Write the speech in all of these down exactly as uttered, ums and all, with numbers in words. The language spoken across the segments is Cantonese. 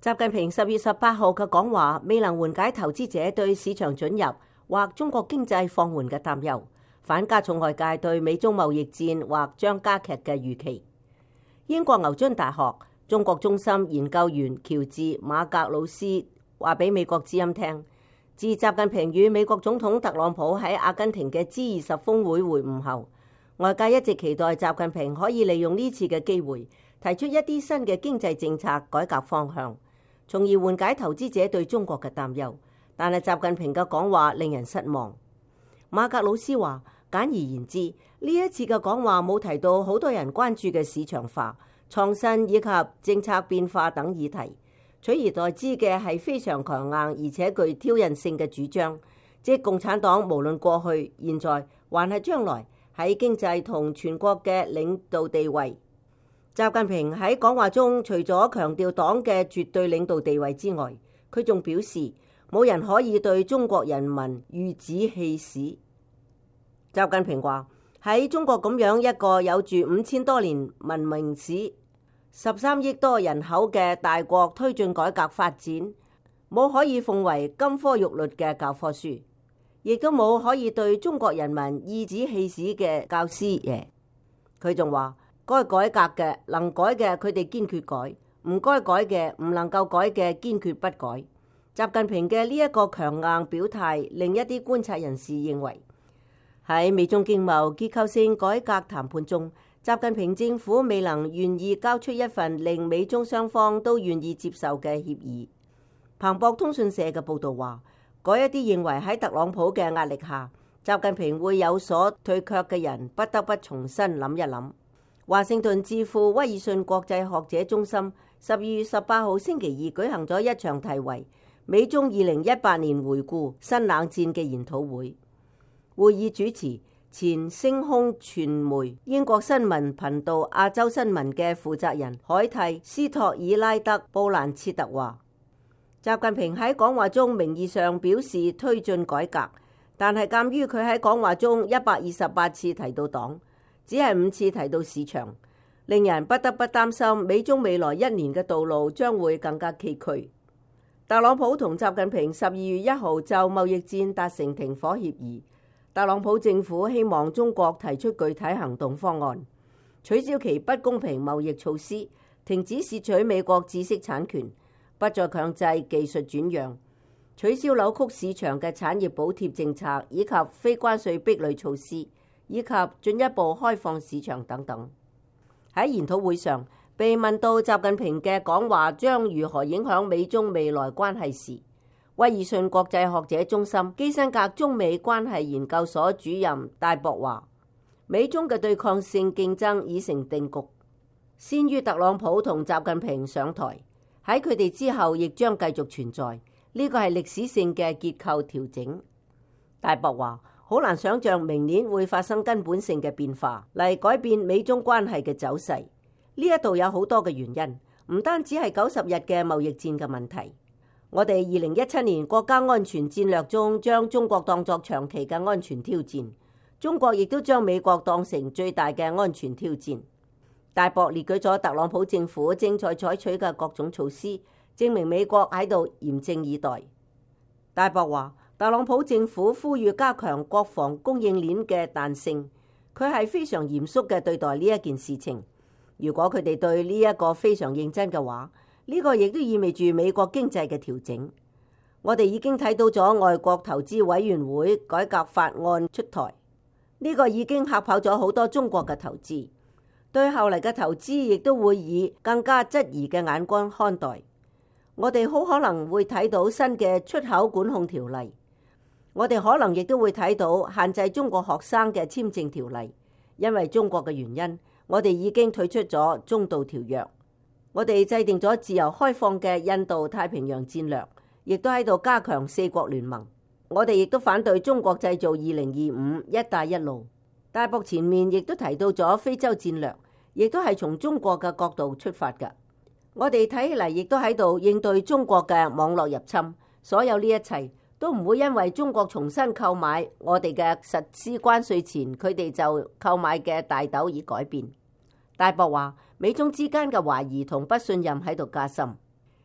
習近平十月十八號嘅講話未能緩解投資者對市場准入或中國經濟放緩嘅擔憂，反加重外界對美中貿易戰或將加劇嘅預期。英國牛津大學中國中心研究員喬治馬格魯斯話俾美國之音聽，自習近平與美國總統特朗普喺阿根廷嘅 G 二十峰會會晤後，外界一直期待習近平可以利用呢次嘅機會提出一啲新嘅經濟政策改革方向，從而緩解投資者對中國嘅擔憂。但係習近平嘅講話令人失望。馬格魯斯話，簡而言之，呢一次嘅講話冇提到好多人關注嘅市場化、創新以及政策變化等議題，取而代之嘅係非常強硬而且具挑釁性嘅主張，即共產黨無論過去、現在還係將來喺經濟同全國嘅領導地位。習近平喺講話中除咗強調黨嘅絕對領導地位之外，佢仲表示冇人可以對中國人民馭指氣使。習近平話，喺中國咁樣一個有住五千多年文明史、十三億多人口嘅大國推進改革發展，冇可以奉為金科玉律嘅教科書，亦都冇可以對中國人民馭指氣使嘅教師爺。佢仲話，該改革嘅能改嘅佢哋堅決改，唔該改嘅唔能夠改嘅堅決不改。習近平嘅呢一個強硬表態，令一啲觀察人士認為，喺美中經貿結構性改革談判中，習近平政府未能願意交出一份令美中雙方都願意接受嘅協議。彭博通訊社嘅報導話，嗰一啲認為喺特朗普嘅壓力下，習近平會有所退卻嘅人，不得不重新諗一諗。華盛頓智庫威爾遜國際學者中心十二月十八號星期二舉行咗一場題為美中二零一八年回顧新冷戰嘅研討會。會議主持前星空傳媒英國新聞頻道亞洲新聞嘅負責人海蒂斯托爾拉德布蘭切特話，習近平喺講話中名義上表示推進改革，但係鑑於佢喺講話中一百二十八次提到黨，只係五次提到市場，令人不得不擔心美中未來一年嘅道路將會更加崎嶇。特朗普同習近平十二月一號就貿易戰達成停火協議。特朗普政府希望中國提出具體行動方案，取消其不公平貿易措施，停止竊取美國知識產權，不再強制技術轉讓，取消扭曲市場嘅產業補貼政策，以及非關稅壁壘措施，以及進一步開放市場等等。喺研討會上，被問到習近平嘅講話將如何影響美中未來關係時，威爾遜國際學者中心基辛格中美關係研究所主任戴博話，美中嘅對抗性競爭已成定局，先於特朗普同習近平上台，喺佢哋之後亦將繼續存在，呢個係歷史性嘅結構調整。戴博話，好難想象明年會發生根本性嘅變化嚟改變美中關係嘅走勢。呢一度有好多嘅原因，唔單止係九十日嘅貿易戰嘅問題。我哋二零一七年國家安全戰略中將中國當作長期嘅安全挑戰，中國亦都將美國當成最大嘅安全挑戰。戴博列舉咗特朗普政府正在採取嘅各種措施，證明美國喺度嚴陣以待。戴博話，特朗普政府呼籲加強國防供應鏈嘅彈性，佢係非常嚴肅嘅對待呢一件事情。如果佢哋對呢一個非常認真嘅話，呢個亦都意味住美國經濟嘅調整。我哋已經睇到咗外國投資委員會改革法案出台，呢個已經嚇跑咗好多中國嘅投資，對後嚟嘅投資亦都會以更加質疑嘅眼光看待。我哋好可能會睇到新嘅出口管控條例，我哋可能亦都會睇到限制中國學生嘅簽證條例。因為中國嘅原因，我哋已經退出咗中導條約。我哋制定咗自由開放嘅印度太平洋戰略，亦都喺度加強四國聯盟。我哋亦都反對中國製造二零二五一帶一路。戴博前面亦都提到咗非洲戰略，亦都係從中國嘅角度出發嘅。我哋睇起嚟亦都喺度應對中國嘅網絡入侵。所有呢一切都唔會因為中國重新購買我哋嘅實施關稅前佢哋就購買嘅大豆而改變。戴博話，美中之間嘅懷疑同不信任喺度加深。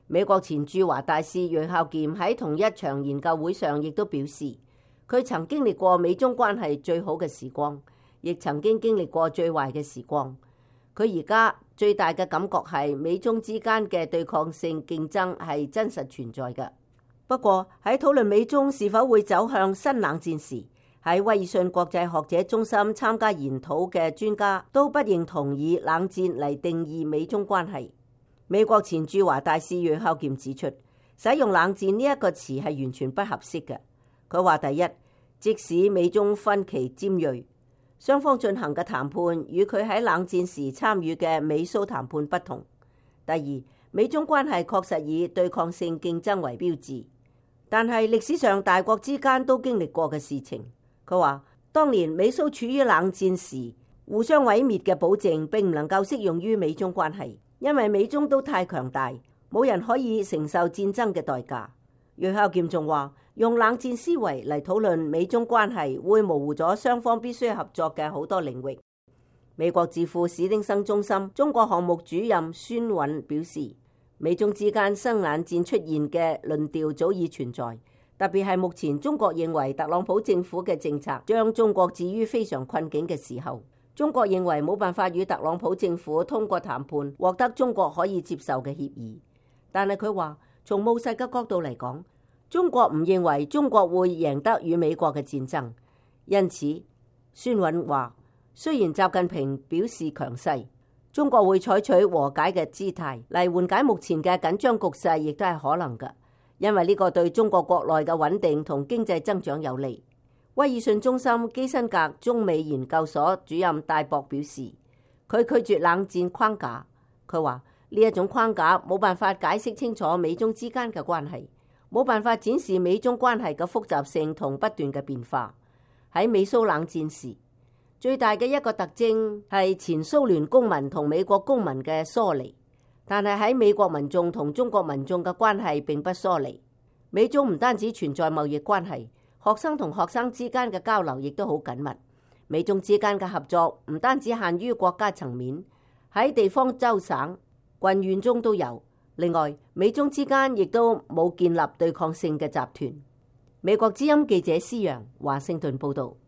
美國前駐華大使芮孝儉喺同一場研究會上亦都表示，佢曾經歷過美中關係最好嘅時光，亦曾經經歷過最壞嘅時光。佢而家最大嘅感覺係美中之間嘅對抗性競爭係真實存在嘅。不過喺討論美中是否會走向新冷戰時，喺威爾遜國際學者中心參加研討嘅專家都不認同以冷戰嚟定義美中關係。美國前駐華大使芮孝儉指出，使用冷戰呢一個詞係完全不合適嘅。佢話：第一，即使美中分歧尖銳，雙方進行嘅談判與佢喺冷戰時參與嘅美蘇談判不同；第二，美中關係確實以對抗性競爭為標誌，但係歷史上大國之間都經歷過嘅事情。佢話：當年美蘇處於冷戰時，互相毀滅嘅保證並唔能夠適用於美中關係。因為美中都太強大，冇人可以承受戰爭嘅代價。芮孝儉仲話，用冷戰思維嚟討論美中關係，會模糊咗雙方必須合作嘅好多領域。美國智庫史丁生中心中國項目主任孫韻表示，美中之間新冷戰出現嘅論調早已存在，特別係目前中國認為特朗普政府嘅政策將中國置於非常困境嘅時候。中國認為冇辦法與特朗普政府通過談判獲得中國可以接受嘅協議，但係佢話從務實嘅角度嚟講，中國唔認為中國會贏得與美國嘅戰爭。因此，孫韻話雖然習近平表示強勢，中國會採取和解嘅姿態嚟緩解目前嘅緊張局勢，亦都係可能嘅，因為呢個對中國國內嘅穩定同經濟增長有利。威爾遜中心基辛格中美研究所主任戴博表示，佢拒絕冷戰框架。佢話呢一種框架冇辦法解釋清楚美中之間嘅關係，冇辦法展示美中關係嘅複雜性同不斷嘅變化。喺美蘇冷戰時，最大嘅一個特徵係前蘇聯公民同美國公民嘅疏離，但係喺美國民眾同中國民眾嘅關係並不疏離。美中唔單止存在貿易關係，學生同學生之間嘅交流亦都好緊密。美中之間嘅合作唔單止限於國家層面，喺地方州省、郡縣中都有。另外，美中之間亦都冇建立對抗性嘅集團。美國之音記者施洋華盛頓報道。